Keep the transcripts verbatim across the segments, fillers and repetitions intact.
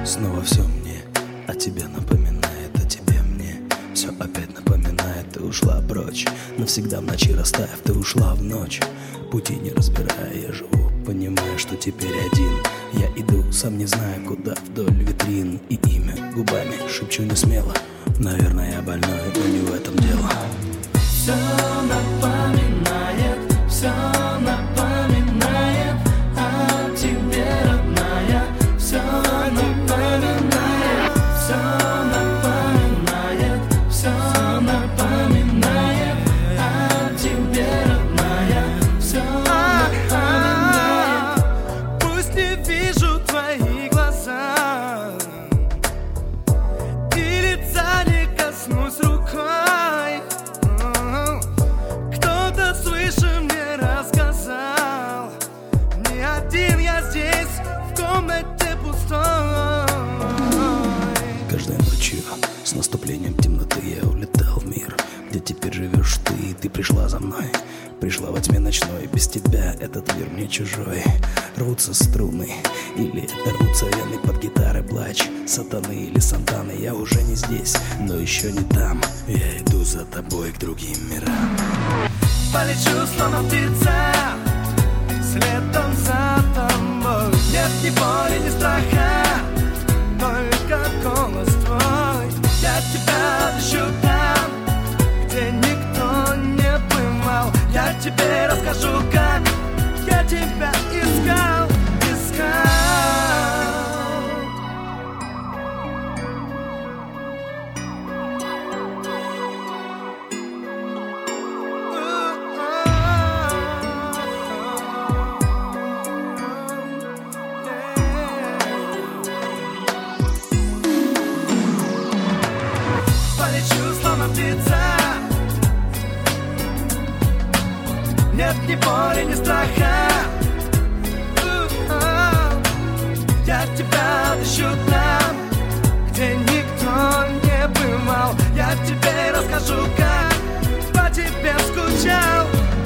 Снова все мне о тебе напоминает, о тебе мне все опять напоминает. Ты ушла прочь, навсегда в ночи растаяв. Ты ушла в ночь, пути не разбирая. Я живу, понимая, что теперь один. Я иду, сам не знаю куда, вдоль витрин. И имя губами шепчу не смело. Наверное, я больной, но не в этом дело. Все напоминает, все напоминает о тебе, родная. Все напоминает, все напоминает, все напоминает о тебе, родная. Все напоминает. Пусть не вижу твои глаза и лица не коснусь рукой. Кто-то свыше мне рассказал, не один я здесь, в комнате пустой. Каждой ночью с наступлением темноты я улетал в мир, где теперь живешь ты, и ты пришла за мной. Пришла во тьме ночной, без тебя этот мир мне чужой. Рвутся струны, или это рвутся вены под гитары. Плач сатаны или сантаны. Я уже не здесь, но еще не там. Я иду за тобой к другим мирам. Полечу, словно птица, следом за тобой. Нет ни боли, ни страха, только голос твой. Я тебя ищу там, где никто не бывал. Я тебе расскажу, как я тебя искал, искал. Полечу, словно птица. Нет ни боли, ни страха. Я тебя ищу там, где никто не бывал. Я тебе расскажу, как по тебе скучал.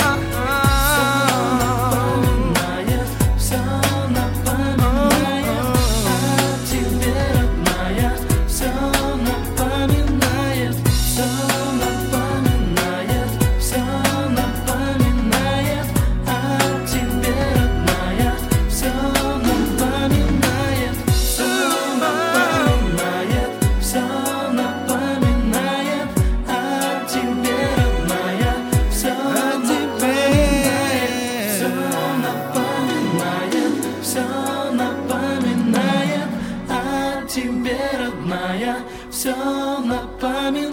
Все напоминает о тебе, родная. Все напоминает, все напоминает, все напоминает о тебе, родная. Все напоминает, все напоминает, все напоминает о тебе, родная. Все напоминает, все напоминает, все напоминает о тебе, родная. Все напоминает.